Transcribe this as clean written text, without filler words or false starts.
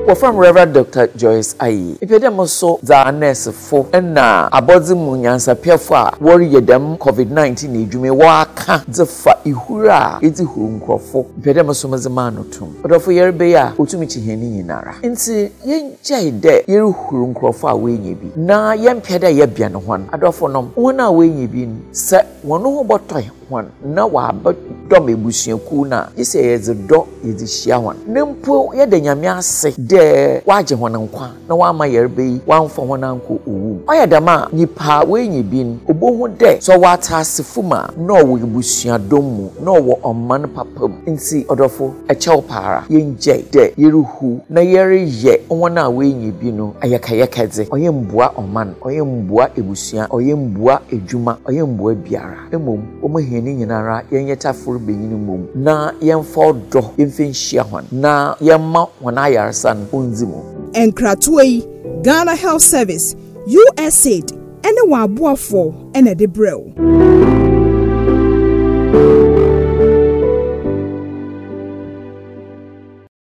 from Reverend Dr. Joyce Ayi. If you dem so the nurse for na abodzi mu nyansa piafo a worry dem COVID-19 ejume wa ka zefa ihura eti huru nkrofo. If you dem so mazema no tum. Odofo yerbe ya otumi chiheni nyinara. Nti yenjai de yeru huru nkrofo a wenye bi. Na yempeda ye bia no hwan. Adofo nom wona wenye bi se wono ho botoy hwan na wa dom ebusuaku na yese yeze do yezi hia hwan. Nempo ye de nyame ase de waje hwan nkwa na wa ma yerbe yi wanfo hwan anko owu. Oyadama nipa wenye bi obohu de so wata asefuma na wo ebusuadom mu na wo omman papam. Nti odofo echew para yenje de yeruhu na yere ye wona wenye bi no ayakayakadze oyembua omman oyembua ebusua oyembua edwuma oyembua biara emom omoheni nyinara yenyeta furu benyini mom na yemfo do yemfenhia hwan na yemma hwan ayarsan onzimo Enkratoi Ghana Health Service USAID ene wa aboafo ene de brew